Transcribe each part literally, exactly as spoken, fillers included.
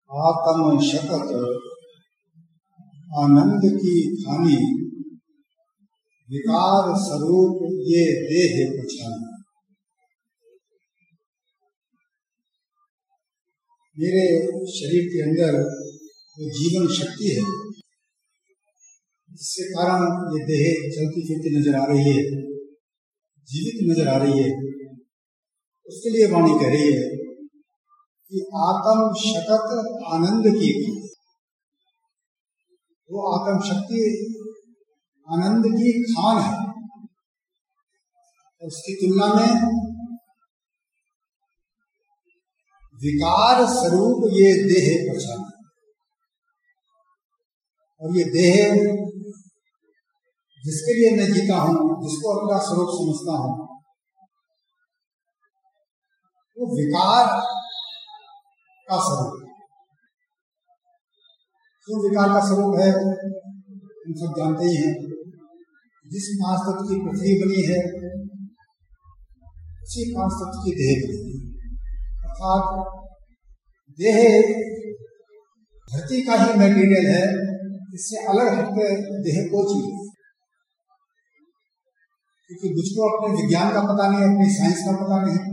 आत्म शतक आनंद की खानी, विकार स्वरूप ये देह पछानी। मेरे शरीर के अंदर जो जीवन शक्ति है, जिसके कारण ये देह चलती फिरती नजर आ रही है, जीवित नजर आ रही है, उसके लिए वाणी कह रही है कि आत्म शतक आनंद की, वो आत्म शक्ति आनंद की खान है। उसकी तुलना में विकार स्वरूप ये देह पहचान, और ये देह जिसके लिए मैं जीता हूं, जिसको अपना स्वरूप समझता हूं, वो विकार का स्वरूप। जो विकार का स्वरूप है हम सब जानते ही हैं। जिस पांच तत्व की पृथ्वी बनी है, उसी पांच तत्व की देह बनी है। अर्थात देह धरती का ही मटेरियल है, इससे अलग हटके देह को चाहिए, क्योंकि मुझको अपने विज्ञान का पता नहीं, अपनी साइंस का पता नहीं,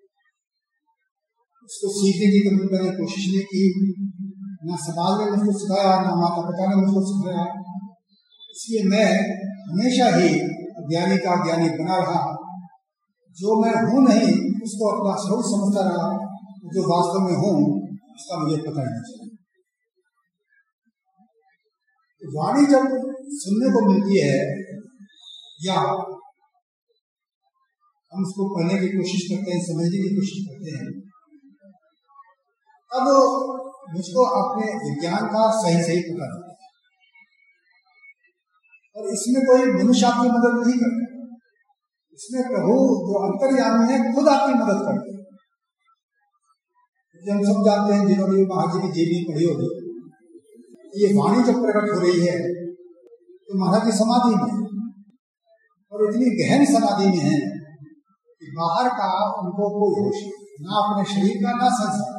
उसको सीखने की कभी मैंने कोशिश नहीं की, ना समाज ने मुझको सिखाया, ना माता पिता ने मुझको सिखाया। इसलिए मैं हमेशा ही ज्ञानी का ज्ञानी बना रहा। जो मैं हूं नहीं उसको अपना स्वरूप समझता रहा, जो वास्तव में हूं उसका मुझे पता नहीं चला। तो वाणी जब सुनने को मिलती है या हम उसको पढ़ने की कोशिश करते हैं, समझने की कोशिश करते हैं, तब मुझको अपने विज्ञान का सही सही पता लगता है। और इसमें कोई मनुष्य आपकी मदद नहीं करता, इसमें प्रभु जो अंतर्यामी है खुद आपकी मदद करते हैं। हम सब जानते हैं, जिन्होंने महाराज जी की जीवनी पढ़ी होगी, ये वाणी जब प्रकट हो रही है तो महाराज की समाधि में, और इतनी गहन समाधि में है कि बाहर का उनको कोई होश नहीं, ना अपने शरीर का, ना संसार।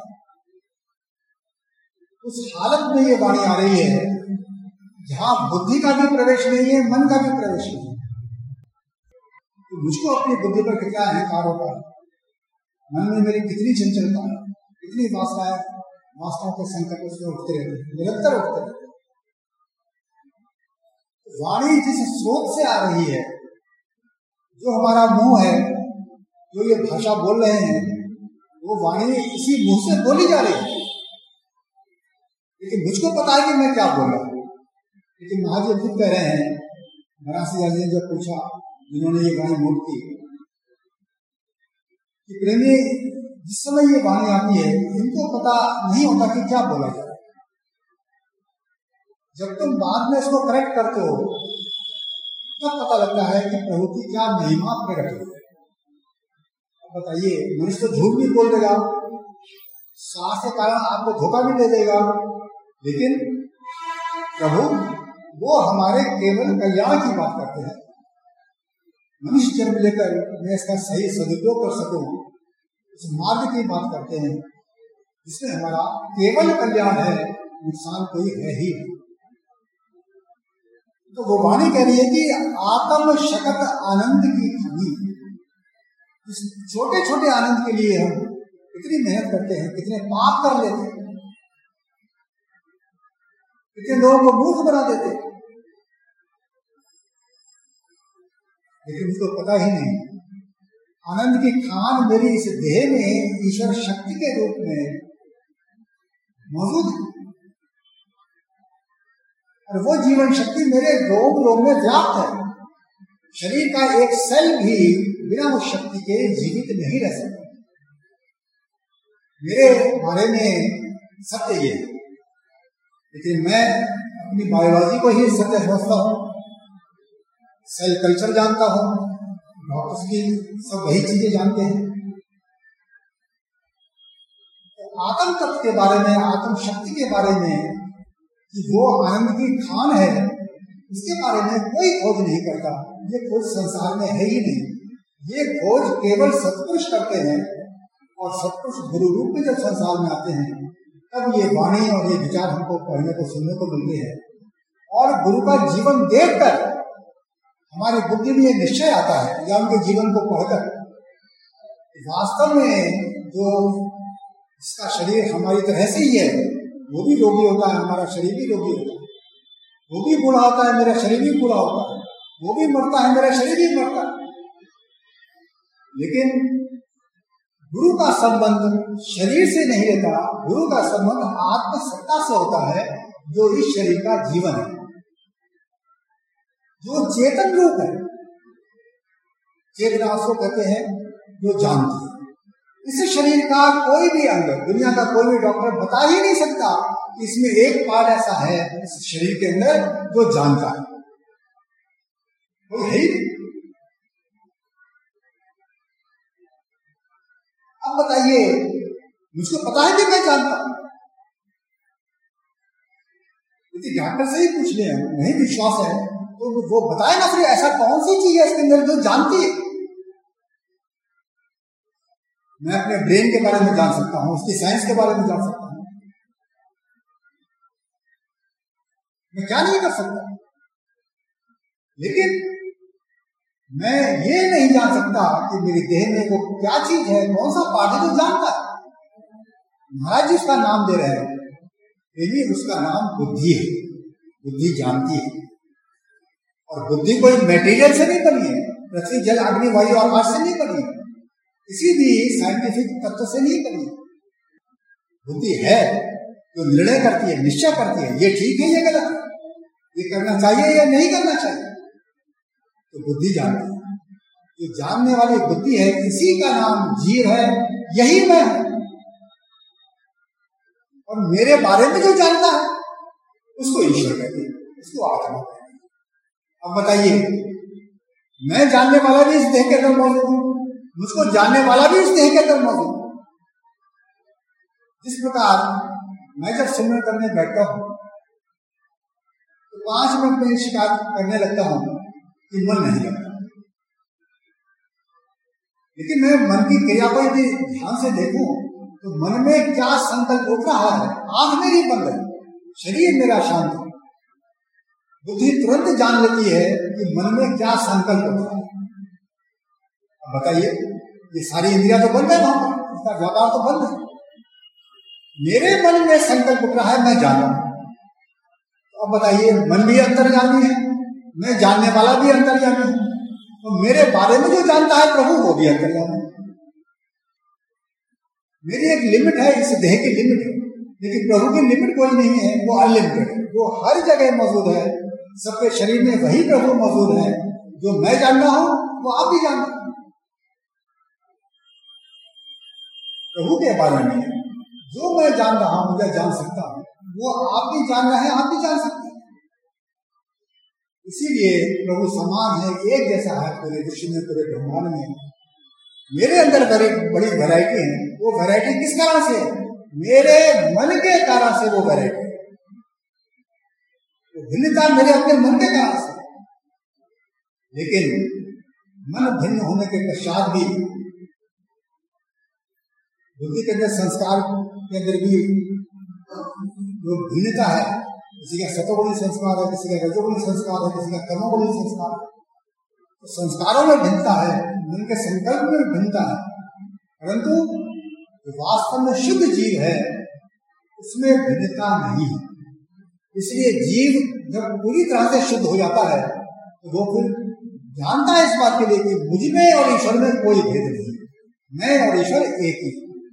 उस हालत में ये वाणी आ रही है जहां बुद्धि का भी प्रवेश नहीं है, मन का भी प्रवेश नहीं है। तो मुझको अपनी बुद्धि पर कितना अहंकार होता है, मन में मेरी कितनी चंचलता है, कितनी वासनाएं, वासनाओं के संकट उसमें उठते रहते हैं, निरंतर उठते रहते हैं। वाणी जिस स्रोत से आ रही है, जो हमारा मुंह है, जो ये भाषा बोल रहे हैं, वो वाणी इसी मुंह से बोली जा रही है। लेकिन मुझको पता है कि मैं क्या बोल रहा हूं। लेकिन महाराज खुद कह रहे हैं, बनारसी जी ने जब पूछा, जिन्होंने ये वाणी नोट की, कि प्रेमी जिस समय ये वाणी आती है इनको पता नहीं होता कि क्या बोला जाए। जब तुम बाद में इसको करेक्ट करते हो तब पता लगता है कि प्रभु की क्या महिमा प्रकट हुई है। बताइए, मनुष्य तो झूठ भी बोल देगा, सास के कारण आपको धोखा भी दे देगा, लेकिन प्रभु वो हमारे केवल कल्याण की बात करते हैं। मनुष्य जन्म लेकर मैं इसका सही सदुपयोग कर सकूं, उस मार्ग की बात करते हैं जिसमें हमारा केवल कल्याण है, नुकसान कोई है ही नहीं। तो वो वाणी कह रही है कि आत्म शतक आनंद की खानी। इस छोटे छोटे आनंद के लिए हम कितनी मेहनत करते हैं, कितने पाप कर लेते हैं, कितने लोगों को मूर्ख बना देते हैं, लेकिन उसको पता ही नहीं आनंद की खान मेरी इस देह में ईश्वर शक्ति के रूप में मौजूद है, और वो जीवन शक्ति मेरे रोग रोग में व्याप्त है। शरीर का एक सेल भी बिना उस शक्ति के जीवित नहीं रह सकता। मेरे बारे में सत्य ये है, लेकिन मैं अपनी बायोलॉजी को ही सत्य समझता हूँ, सेल कल्चर जानता हूँ, डॉक्टर्स की सब वही चीजें जानते हैं। तो आत्म तत्व के बारे में, आत्म शक्ति के बारे में, कि वो आनंद की खान है, इसके बारे में कोई खोज नहीं करता। ये खोज संसार में है ही नहीं। ये खोज केवल सत्पुरुष करते हैं, और सत्पुरुष गुरु रूप में जब संसार में आते हैं तब ये वाणी और ये विचार हमको पढ़ने को सुनने को मिलते हैं। और गुरु का जीवन देखकर हमारी बुद्धि में ये निश्चय आता है या उनके जीवन को पढ़कर वास्तव में जो इसका शरीर हमारी तरह से ही है, वो भी रोगी होता है, हमारा शरीर भी रोगी होता है, वो भी बूढ़ा होता है, मेरा शरीर भी बूढ़ा होता है, वो भी मरता है, मेरा शरीर भी मरता है। लेकिन गुरु का संबंध शरीर से नहीं रहता, गुरु का संबंध आत्मसत्ता से होता है, जो इस शरीर का जीवन है, जो चेतन रूप है। चेतना उसको कहते हैं जो जानती है। इस शरीर का कोई भी अंग, दुनिया का कोई भी डॉक्टर बता ही नहीं सकता कि इसमें एक पार्ट ऐसा है इस शरीर के अंदर जो जानता है, कोई है ही नहीं। अब बताइए, मुझको पता है कि मैं जानता हूं, यदि डॉक्टर से ही पूछ ले, नहीं विश्वास है तो वो बताए ना, फिर ऐसा कौन सी चीज है इसके अंदर जो जानती है। मैं अपने ब्रेन के बारे में जान सकता हूं, उसकी साइंस के बारे में जान सकता हूं, मैं क्या नहीं कर सकता। लेकिन मैं ये नहीं जान सकता कि मेरे देह में वो क्या चीज है, कौन सा पार्ट है जो जानता है। महाराज जी उसका नाम दे रहे हैं, यही उसका नाम बुद्धि है। बुद्धि जानती है, और बुद्धि कोई मेटीरियल से नहीं बनी है, पृथ्वी जल अग्नि वायु आकाश से नहीं बनी है, किसी भी साइंटिफिक तत्व से नहीं बनी। बुद्धि है जो निर्णय करती है, निश्चय करती है, ये ठीक है, ये गलत है, ये करना चाहिए या नहीं करना चाहिए, तो बुद्धि जानती है। जो जानने वाली बुद्धि है, इसी का नाम जीव है, यही मैं हूं। और मेरे बारे में जो जानता है उसको ईश्वर कहते हैं, उसको आत्मा कहते हैं। अब बताइए, मैं जानने वाला भी इस देह के अंदर मौजूद हूं, मुझको जानने वाला भी इस देह के अंदर मौजूद है। जिस प्रकार मैं जब सिमरन करने बैठता हूं तो पांच मिनट में शिकायत करने लगता हूं कि मन नहीं लगता, लेकिन मैं मन की क्रिया को यदि ध्यान से देखूं तो मन में क्या संकल्प उठ रहा है। आंख मेरी बंद है, शरीर मेरा शांत है, बुद्धि तुरंत जान लेती है कि मन में क्या संकल्प उठ रहा है। बताइए, ये सारी इंद्रियां तो बंद है, वहां पर इसका व्यापार तो बंद है। मेरे मन में संकल्प उठ रहा है, मैं जान रहा हूं। तो अब बताइए, मन भी अंतर्यामी है, मैं जानने वाला भी अंतर्यामी है, तो मेरे बारे में जो जानता है प्रभु, वो भी अंतर्यामी है। मेरी एक लिमिट है, इस देह की लिमिट है, लेकिन प्रभु की लिमिट कोई नहीं है, वो अनलिमिटेड है, वो हर जगह मौजूद है। सबके शरीर में वही प्रभु मौजूद है। जो मैं जान रहा हूं वो आप भी जानते हैं। प्रभु के बारे में जो मैं जान रहा हूं, मुझे जान सकता हूं, वो आप भी जान रहे हैं, आप भी जान सकते हैं। इसीलिए प्रभु समान है, एक जैसा है पूरे विश्व में, पूरे ब्रह्मांड में। मेरे अंदर बड़ी बड़ी वैरायटी है। वो वैरायटी किस कारण से? मेरे मन के कारण से वो वैरायटी, वो भिन्नता मेरे अपने मन के कारण से। लेकिन मन भिन्न होने के पश्चात भी बुद्धि के अंदर, संस्कार के अंदर भी जो भिन्नता है, किसी का सतोगुणी संस्कार है, किसी का रजोगुणी संस्कार है, किसी का कर्मगुणी संस्कार है। तो संस्कारों में भिन्नता है, मन के संकल्प में भिन्नता है, परंतु जो वास्तव में शुद्ध जीव है उसमें भिन्नता नहीं है। इसलिए जीव जब पूरी तरह से शुद्ध हो जाता है तो वो फिर जानता है इस बात के लिए कि मुझ में और ईश्वर में कोई भेद नहीं, मैं और ईश्वर एक ही।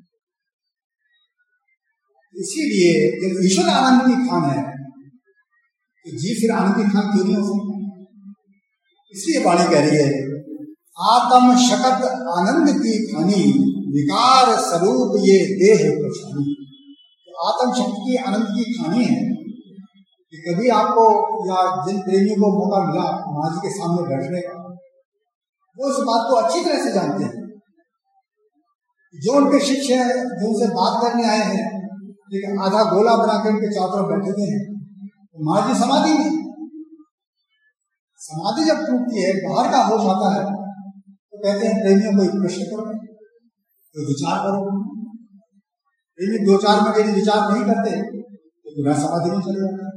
इसीलिए जब ईश्वर आनंद की खान है तो जीव फिर आनंद की खान क्यों नहीं हो सकता? इसलिए वाणी कह रही है, आत्म शकत आनंद की खानी, विकार स्वरूप ये देह पछानी। तो आत्म शक्ति की आनंद की खानी है कि कभी आपको या जिन प्रेमियों को मौका मिला माँ जी के सामने बैठने का, वो इस बात को अच्छी तरह से जानते हैं। जो उनके शिष्य हैं, जो उनसे बात करने आए हैं, लेकिन आधा गोला बनाकर उनके चारों तरफ बैठे हुए हैं, तो माँ जी समाधि में, समाधि जब टूटती है, बाहर का होश आता है, तो कहते हैं प्रेमियों को एक प्रश्न करो, तो विचार करो। यदि दो चार मिनट यदि विचार नहीं करते तो पूरा समाधि में चले जाते।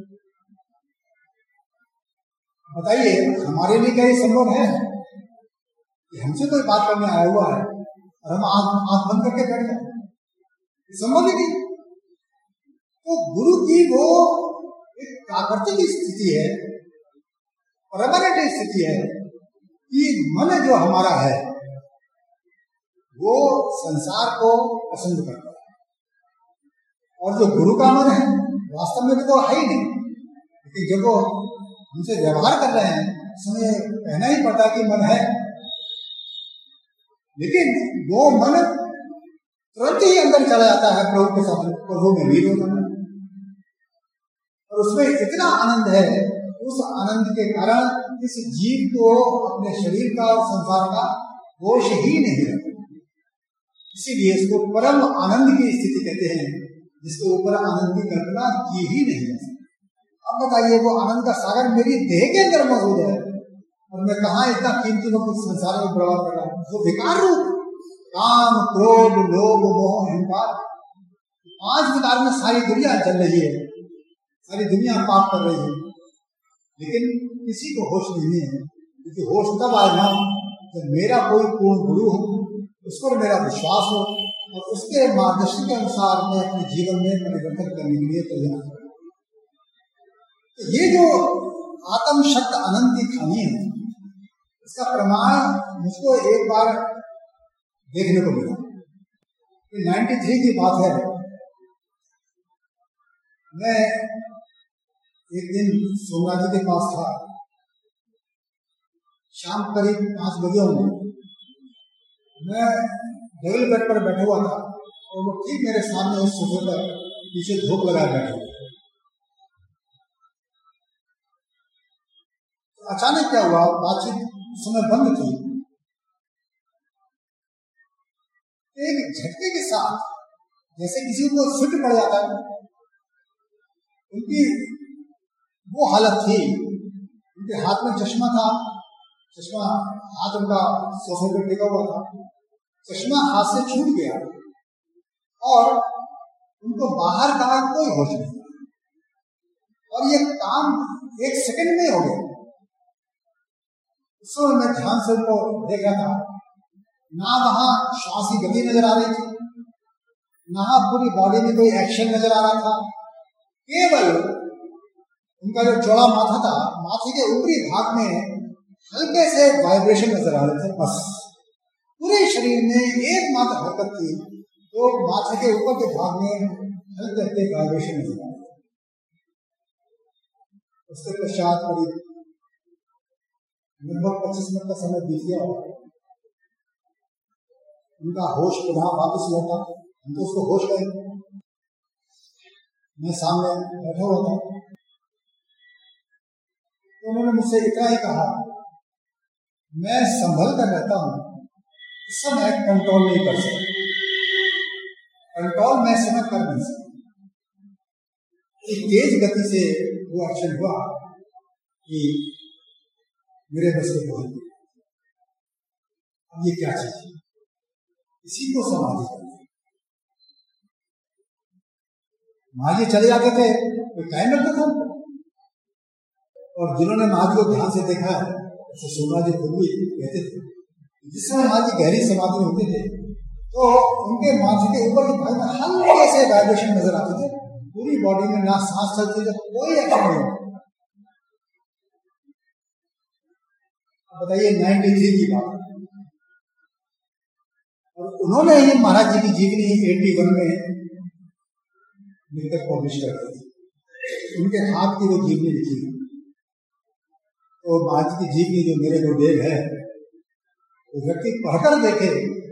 बताइए हमारे लिए क्या ये संभव है कि हमसे कोई बात करने आया हुआ है और हम आंख आंख बंद करके बैठ जाए? संभव ही नहीं। तो गुरु की वो एक प्राकृतिक स्थिति है, परमानेंट स्थिति है कि मन जो हमारा है वो संसार को पसंद करता है, और जो गुरु का मन है वास्तव में तो है ही नहीं, लेकिन जब वो हमसे व्यवहार कर रहे हैं उसमें कहना ही पड़ता कि मन है, लेकिन वो मन तुरंत ही अंदर चला जाता है प्रभु के साथ, प्रभु में लीन हो जाना, और उसमें इतना आनंद है, उस आनंद के कारण इस जीव को अपने शरीर का और संसार का होश ही नहीं रहता। इसीलिए इसको परम आनंद की स्थिति कहते हैं, जिसके ऊपर आनंद की कल्पना की ही नहीं जा सकती। अब बताइए वो आनंद का सागर मेरी देह के अंदर मौजूद है और मैं कहाँ इतना कीमती वक्त संसार में बर्बाद कर रहा हूँ। वो विकार रूप काम, क्रोध, लोभ, मोह, अहंकार, पांच विकार में सारी दुनिया चल रही है, सारी दुनिया पाप कर रही है, लेकिन किसी को होश नहीं है। क्योंकि होश तब आएगा जब मेरा कोई पूर्ण गुरु हो, उस पर मेरा विश्वास हो और उसके मार्गदर्शन के अनुसार मैं अपने जीवन में परिवर्तन करने के लिए तैयार हूं। तो ये जो आत्म शब्द अनंत की खानी है, इसका प्रमाण मुझको एक बार देखने को मिला। तिरानवे की बात है, मैं एक दिन सोमनाथ जी के पास था, शाम करीब पांच बजे होंगे, मैं डबल बेड पर बैठा हुआ था और वो ठीक मेरे सामने उस सोफे पर पीछे धूप लगा बैठे हुए। तो अचानक क्या हुआ, बातचीत उस समय बंद थी, एक झटके के साथ जैसे किसी को फिट पड़ जाता है, उनकी वो हालत थी। उनके हाथ में चश्मा था, चश्मा हाथ उनका सोफे पर टिका हुआ था, चश्मा हाथ से छूट गया और उनको बाहर का कोई होश नहीं, और ये काम एक सेकंड में हो गया। उस समय मैं ध्यान से उनको देख रहा था, ना वहां श्वास की गति नजर आ रही थी, ना पूरी बॉडी में कोई एक्शन नजर आ रहा था, केवल उनका जो चौड़ा माथा था, माथे के ऊपरी भाग में हल्के से वाइब्रेशन नजर आ रहे थे। बस पूरे शरीर में एकमात्र हरकत थी, तो माथे के ऊपर के भाग में हल्के हल्के वाइब्रेशन नजर आ रहे थे। उसके पश्चात करीब लगभग पच्चीस मिनट का समय बीत गया, उनका होश पुनः वापस लौटा। हम तो उसको होश गए, मैं सामने बैठा हुआ था, तो उन्होंने मुझसे इतना ही कहा, मैं संभल कर रहता हूं, इस समय कंट्रोल नहीं कर सकता, कंट्रोल मैं समय कर नहीं सकता। एक तेज गति से वो एक्शन हुआ कि मेरे बस के बाहर। अब ये क्या चीज है, इसी को समाधि कहते हैं। महाजी चले जाते थे, कोई टाइम लगता था, और जिन्होंने महाजी को ध्यान से देखा है, जैसे सोमनाथ जी खुद भी कहते थे, जिस समय महाजी गहरी समाधि में होते थे तो उनके माथे के ऊपर के भाग में हल्के से वाइब्रेशन नजर आते थे, पूरी बॉडी में ना सांस चलती थी, कोई एक्शन नहीं होता। बताइए तिरानवे की बात, और उन्होंने ही महाराज जी की जीवनी इक्यासी में लिखकर पब्लिश कर दी थी, उनके हाथ की वो जीवनी लिखी। तो महाराज की जीवनी जो मेरे गुरुदेव है, वो व्यक्ति पढ़कर देखे,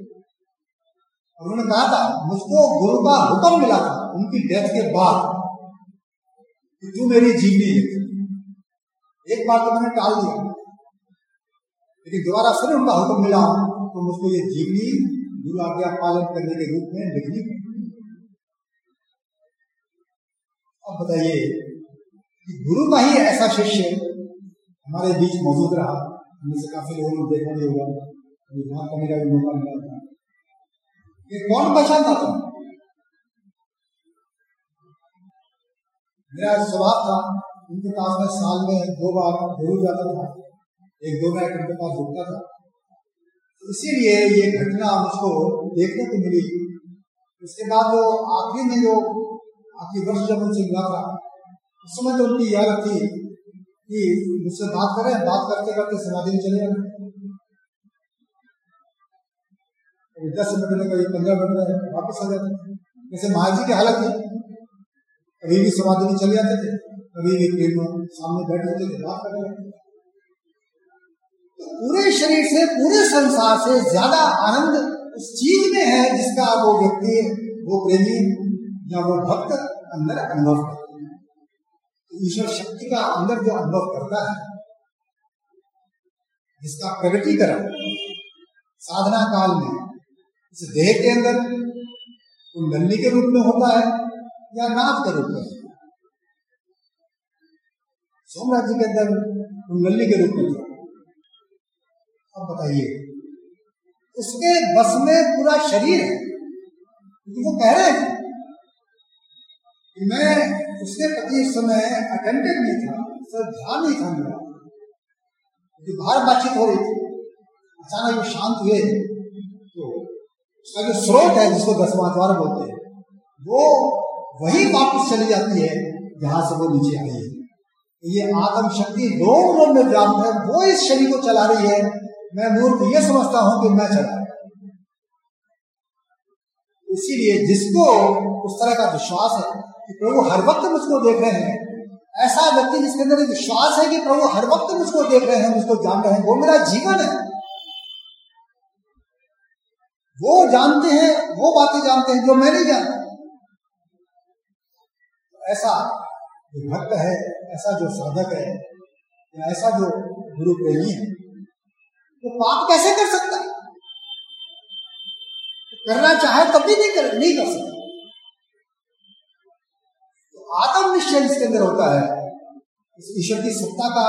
और उन्होंने कहा था, मुझको गुरु का हुक्म मिला था उनकी डेथ के बाद कि तू मेरी जीवनी लिख। एक बार तो मैंने टाल दिया, लेकिन दोबारा फिर उनका हुक्म मिला तो मुझको ये जीवनी गुरु आज्ञा पालन करने के रूप में लिखनी पड़ी। अब बताइए कि गुरु का ही ऐसा शिष्य हमारे बीच मौजूद रहा, हमें से काफी लोगों ने देखा भी होगा, बात करने का भी मौका मिला था, ये कौन पहचानता था? मेरा स्वभाव था उनके पास में साल में दो बार जरूर जाता था, एक दो मिनट उनके पास रुकता था। इसीलिए ये घटना मुझको देखने को मिली। उसके बाद जो आखिरी में जो आखिरी वर्ष जब उनसे मिला था, उस समय तो उनकी यह थी कि मुझसे बात करें, बात करते करते समाधि में चले जाए, दस मिनट में कभी पंद्रह मिनट में वापस आ जाते थे। जैसे महाराज जी की हालत थी, कभी भी समाधि में चले जाते थे, कभी भी पेड़ में सामने बैठ जाते थे, बात कर रहे थे। तो पूरे शरीर से, पूरे संसार से ज्यादा आनंद उस चीज में है जिसका वो व्यक्ति, वो प्रेमी या वो भक्त अंदर अनुभव करता है। तो ईश्वर शक्ति का अंदर जो अनुभव करता है, जिसका प्रगटीकरण साधना काल में इस देह के अंदर कुंडली के रूप में होता है या नाद के रूप में। सोमनाथ जी के अंदर कुंडली के रूप में था। अब बताइए, उसके बस में पूरा शरीर है, क्योंकि वो कह रहे हैं कि मैं उसके प्रति इस समय अटेंटिव नहीं था, सर ध्यान नहीं था मेरा, क्योंकि बाहर बातचीत हो रही थी। अचानक वो शांत हुए तो उसका जो स्रोत है, जिसको दसवां द्वार बोलते हैं, वो वही वापस चली जाती है जहां से वो नीचे आई है। तो ये आत्म शक्ति रोम रोम में व्याप्त है, वो इस शरीर को चला रही है। मैं मूर्ख ये समझता हूं कि मैं चला। इसीलिए जिसको उस तरह का विश्वास है कि प्रभु हर वक्त मुझको देख रहे हैं, ऐसा व्यक्ति जिसके अंदर विश्वास है कि प्रभु हर वक्त मुझको देख रहे हैं, मुझको जान रहे हैं, वो मेरा जीवन है। वो जानते हैं, वो बातें जानते हैं जो मैं नहीं जानता। ऐसा जो भक्त है, ऐसा जो साधक है, या ऐसा जो गुरु प्रेमी है, वो पाप कैसे कर सकता है? करना चाहे तब भी नहीं कर नहीं कर सकता। तो आत्म निश्चय जिसके अंदर होता है, इस ईश्वर की सत्ता का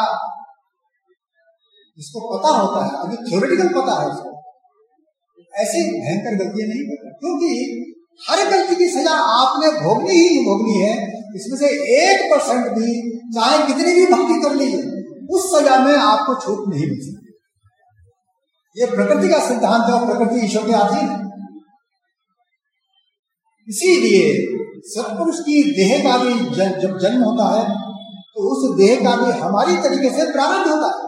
जिसको पता होता है, अभी थ्योरेटिकल पता है उसको, ऐसी भयंकर गलतियां नहीं करता, क्योंकि हर गलती की सजा आपने भोगनी ही भोगनी है। इसमें से एक परसेंट भी, चाहे कितनी भी भक्ति कर लीजिए, उस सजा में आपको छूट नहीं मिल सकती। ये प्रकृति का सिद्धांत है, प्रकृति ईश्वर के अधीन है। इसीलिए सत्पुरुष की देह का भी जब जन्म होता है तो उस देह का भी हमारी तरीके से प्रारंभ होता है,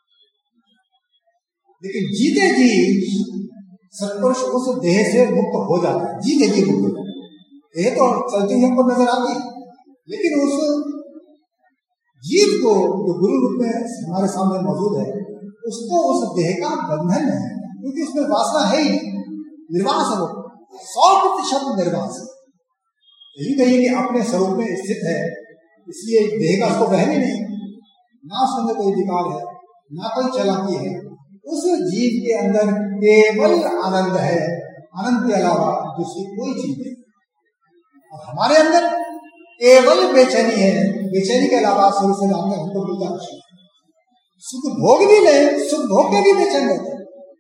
लेकिन जीते जी सत्पुरुष उस देह से मुक्त हो जाता है। जीते जी मुक्त हो जाता है। देह तो चलती ही हमको नजर आती है, लेकिन उस जीव को जो गुरु रूप में हमारे सामने मौजूद है, उसको उस देह का बंधन है, क्योंकि उसमें वासना है ही, निर्वास है, वो सौ प्रतिशत निर्वास है। यही कहिए कि अपने स्वरूप में स्थित है, इसलिए देह का उसको बहन ही नहीं, ना उसमें कोई विकार है, ना कोई चालाकी है। उस जीव के अंदर केवल आनंद है, आनंद के अलावा दूसरी कोई चीज नहीं। और हमारे अंदर केवल बेचैनी है, बेचैनी के अलावा शुरू से जानते हमको मिलता है। सुख भोग भी ले, सुख भोग के भी बेचैन रहते।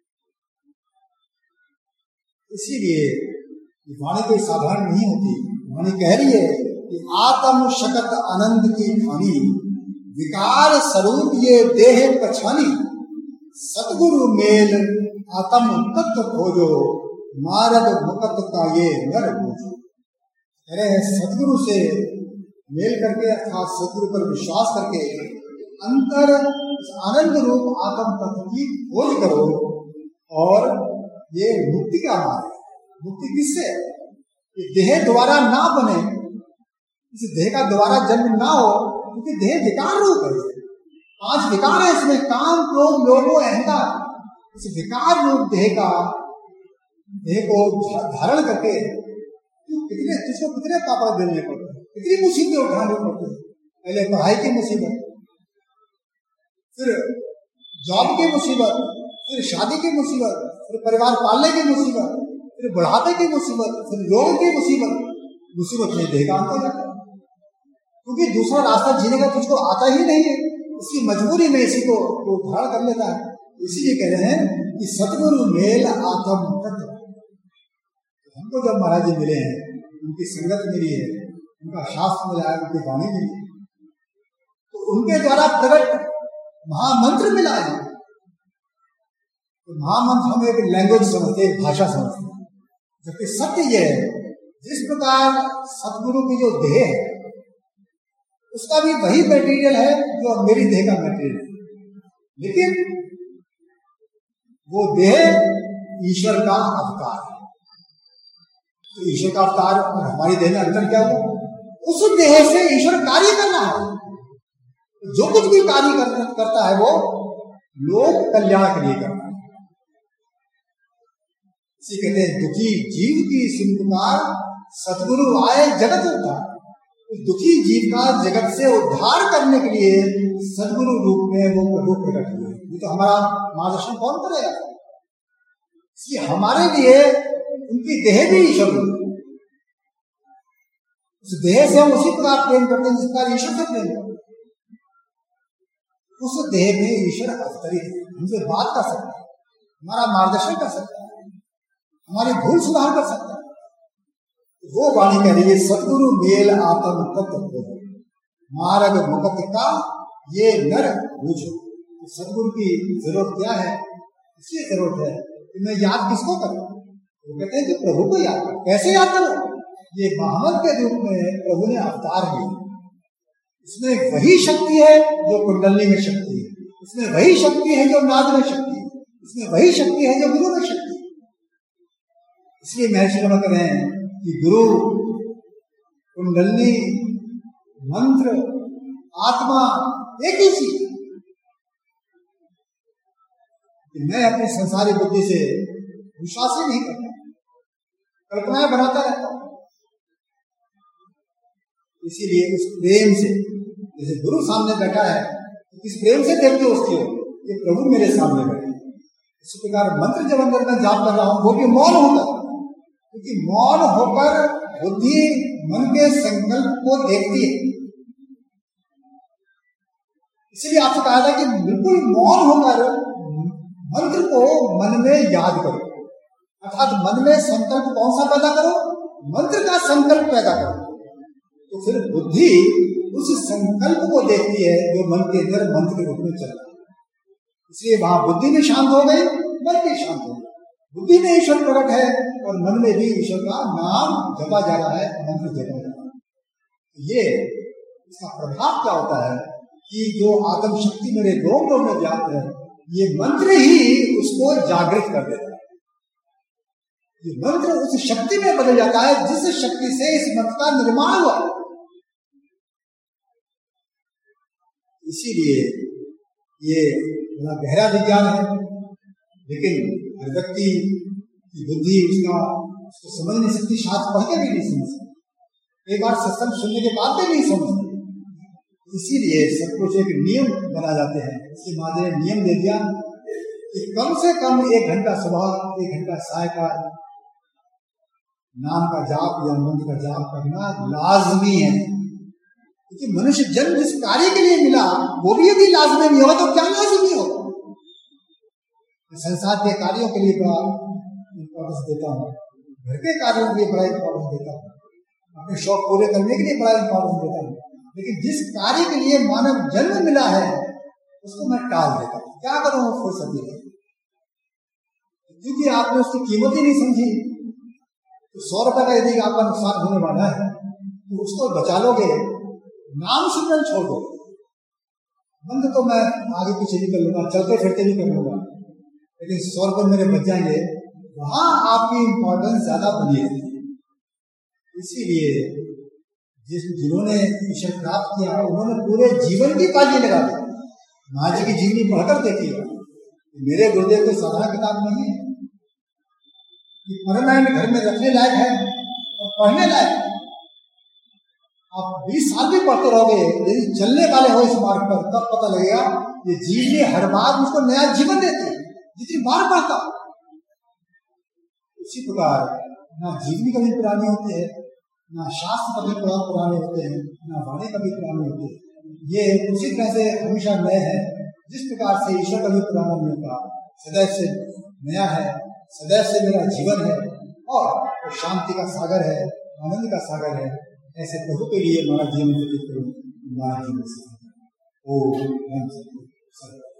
इसीलिए वाणी कोई साधारण नहीं होती। वाणी कह रही है कि आत्म शकत आनंद की खानी, विकार स्वरूप ये देह पछानी, सतगुरु मेल आत्म तत्व खोजो, मार्ग मुकत का ये नर खोजो। अरे सतगुरु से मेल करके, अर्थात सतगुरु पर विश्वास करके अंतर आनंद रूप आत्म तत्व की खोज करो, और ये मुक्ति का मार्ग है। मुक्ति किससे? ये देह दोबारा ना बने, इस देह का दोबारा जन्म ना हो, क्योंकि देह विकार रूप है। पांच विकार है इसमें, काम, क्रोध, लोभ, अहंकार। इस विकार रूप देह का, देह को धारण करके कितने तुझको कितने पापा देने पड़ते हैं, कितनी मुसीबतें उठानी पड़ती है। पहले पढ़ाई की मुसीबत, फिर जॉब की मुसीबत, फिर शादी की मुसीबत, फिर परिवार पालने की मुसीबत, फिर बुढ़ापे की मुसीबत, फिर रोग की मुसीबत। मुसीबत में देह का आता जाता है, क्योंकि दूसरा रास्ता जीने का तुझको आता ही नहीं है। इसकी मजबूरी में इसी को वो धारण कर लेता है। इसीलिए कह रहे हैं कि सतगुरु मेल आत्म तत्व। हमको जब महाराज जी मिले हैं, उनकी संगत मिली है, उनका शास्त्र मिला है, उनकी वाणी मिली, तो उनके द्वारा प्रकट महामंत्र मिला है। तो महामंत्र हम एक लैंग्वेज समझते हैं, भाषा समझते हैं, जबकि सत्य ये है जिस प्रकार सतगुरु की जो देह है उसका भी वही मटेरियल है जो मेरी देह का मटेरियल है, लेकिन वो देह ईश्वर का अवतार है। तो ईश्वर का अवतार और हमारी देह में अंतर क्या हुआ? उस देह से ईश्वर कार्य करना है, जो कुछ भी कार्य कर, करता है वो लोक कल्याण के लिए करता है। इसी कहते हैं दुखी जीव की सिम पुकार, सतगुरु आए जगत उद्धार। उस दुखी जीव का जगत से उद्धार करने के लिए सतगुरु रूप में वो प्रभु प्रकट हुए। ये तो हमारा मार्गदर्शन कौन करेगा? इसलिए हमारे लिए उनकी देह भी ईश्वर है। उस देह से हम उसी प्रकार प्रेम करते हैं जिस प्रकार ईश्वर से प्रेम करते हैं। उस देह में ईश्वर अवतरित है, हमसे बात कर सकता है, हमारा मार्गदर्शन कर सकता है, हमारी भूल सुधार कर सकता है। वो वाणी कह रही है सतगुरु मेल आत्म तत्व मार्ग मुक्त का ये नर बूझो। सतगुरु की जरूरत क्या है? इसलिए जरूरत है कि मैं याद किसको करूं? वो कहते हैं कि प्रभु को याद करो। कैसे याद करो? ये महामंत्र के रूप में प्रभु ने अवतार लिया। इसमें वही शक्ति है जो कुंडली में शक्ति है, इसमें वही शक्ति है जो नाद में शक्ति है, इसमें वही शक्ति है जो गुरु में शक्ति है। इसलिए महर्षि रमन कह रहे हैं कि गुरु, कुंडली, मंत्र, आत्मा एक ही चीज। मैं अपनी संसारी बुद्धि से विश्वास ही नहीं करता, कल्पनाएं बनाता रहता हूं। इसीलिए उस प्रेम से, जैसे गुरु सामने बैठा है, इस प्रेम से देखते हो उसकी ओर, ये प्रभु मेरे सामने बैठे। इसी प्रकार मंत्र जब अंदर में जाप कर रहा हूं वो भी मौन होकर, क्योंकि मौन होकर बुद्धि मन के संकल्प को देखती है। इसलिए आपसे कहा था कि बिल्कुल मौन होकर मंत्र को मन में याद करो, अर्थात मन में संकल्प कौन सा पैदा करो? मंत्र का संकल्प पैदा करो। तो फिर बुद्धि उस संकल्प को देखती है जो मन के अंदर मंत्र के रूप में चल रहा है। इसलिए वहां बुद्धि भी शांत हो गई, मन भी शांत हो गई। बुद्धि में ईश्वर प्रकट है और मन में भी ईश्वर का नाम जपा जा रहा है, मंत्र जपा जा रहा है। ये इसका प्रभाव क्या होता है कि जो आत्म शक्ति मेरे रोम रोम में व्याप्त है, ये मंत्र ही उसको जागृत कर देता है। ये मंत्र उस शक्ति में बदल जाता है जिस शक्ति से इस मंत्र का निर्माण हुआ। इसीलिए ये बड़ा गहरा विज्ञान है, लेकिन हर व्यक्ति की बुद्धि उसका उसको समझ नहीं सकती, शास्त्र पढ़ के भी नहीं समझ सकती, कई बार सत्संग सुनने के बाद भी नहीं समझती। इसीलिए सब कुछ एक नियम बना जाते हैं। इसलिए महादेव ने नियम दे दिया कि कम से कम एक घंटा सुबह, एक घंटा सायकाल नाम का जाप या मंत्र का जाप करना लाजमी है। क्योंकि मनुष्य जन्म जिस कार्य के लिए मिला वो भी यदि लाजमी नहीं होगा तो क्या लाजमी होगा? संसार के कार्यों के लिए बड़ा इंपॉर्टेंस देता हूँ, घर के कार्यों के लिए बड़ा इंपॉर्टेंस देता हूँ, अपने शौक पूरे करने के लिए बड़ा इंपॉर्टेंस देता हूँ, लेकिन जिस कार्य के लिए मानव जन्म मिला है उसको मैं टाल देता हूँ। क्या करूँ वो फुर्सत नहीं, क्योंकि आपने उसकी कीमत ही नहीं समझी। तो सौ रुपए का यदि आपका नुकसान होने वाला है तो उसको बचा लोगे, नाम सिमरन छोड़ दो। बंद तो मैं आगे पीछे भी कर लूंगा, चलते फिरते भी कर लूंगा, लेकिन सौ रुपए मेरे बच जाएंगे, वहां आपकी इंपॉर्टेंस ज्यादा बनी रहती है। इसीलिए जिस जिन्होंने ईश्वर प्राप्त किया उन्होंने पूरे जीवन की बाजी लगा दी। माँ जी की जीवनी पढ़कर देखिए, मेरे गुरुदेव कोई साधारण किताब नहीं है, परमानेंट घर में रखने लायक है और पढ़ने लायक है। आप बीस साल भी पढ़ते रहोगे, यदि चलने वाले हो इस मार्ग पर, तब पता लगेगा ये जीवनी हर बार मुझको नया जीवन देती है जितनी बार पढ़ता। उसी प्रकार ना जीवनी कभी पुरानी होती है, ना शास्त्र कभी पुराने होते हैं, ना वाणी कभी पुरानी होती है। ये उसी तरह से हमेशा नए है, जिस प्रकार से ईश्वर कभी पुराना नहीं होता, सदैव से नया है, सदैव से मेरा जीवन है और शांति का सागर है, आनंद का सागर है। ऐसे प्रभु के लिए हमारा जीवन व्यतीत करो, हमारा जीवन ओ